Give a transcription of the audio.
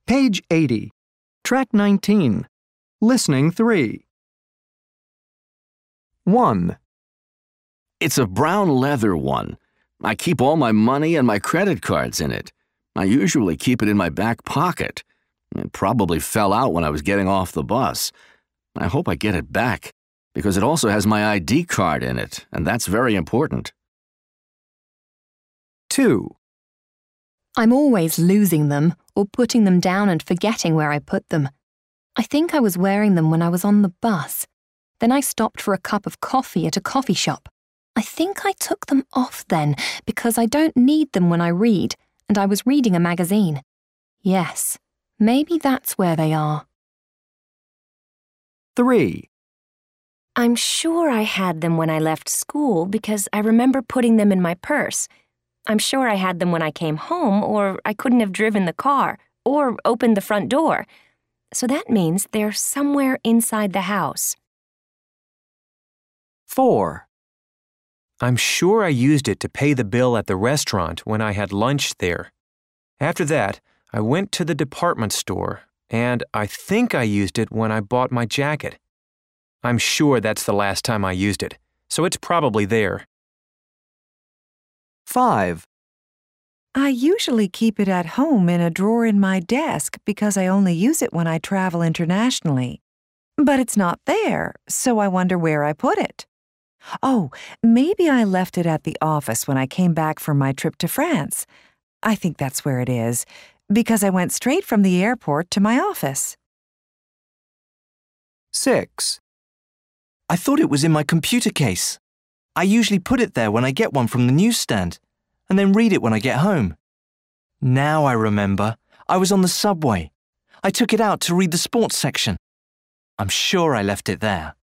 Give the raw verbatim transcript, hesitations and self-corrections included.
Page eighty. Track nineteen. Listening three. one. It's a brown leather one. I keep all my money and my credit cards in it. I usually keep it in my back pocket. It probably fell out when I was getting off the bus. I hope I get it back, because it also has my I D card in it, and that's very important. two. I'm always losing them or putting them down and forgetting where I put them. I think I was wearing them when I was on the bus. Then I stopped for a cup of coffee at a coffee shop. I think I took them off then because I don't need them when I read, and I was reading a magazine. Yes, maybe that's where they are. three. I'm sure I had them when I left school because I remember putting them in my purse. I'm sure I had them when I came home, or I couldn't have driven the car or opened the front door. So that means they're somewhere inside the house. four. I'm sure I used it to pay the bill at the restaurant when I had lunch there. After that, I went to the department store, and I think I used it when I bought my jacket. I'm sure that's the last time I used it, so it's probably there. five. I usually keep it at home in a drawer in my desk because I only use it when I travel internationally. But it's not there, so I wonder where I put it. Oh, maybe I left it at the office when I came back from my trip to France. I think that's where it is, because I went straight from the airport to my office. six. I thought it was in my computer case. I usually put it there when I get one from the newsstand, and then read it when I get home. Now I remember. I was on the subway. I took it out to read the sports section. I'm sure I left it there.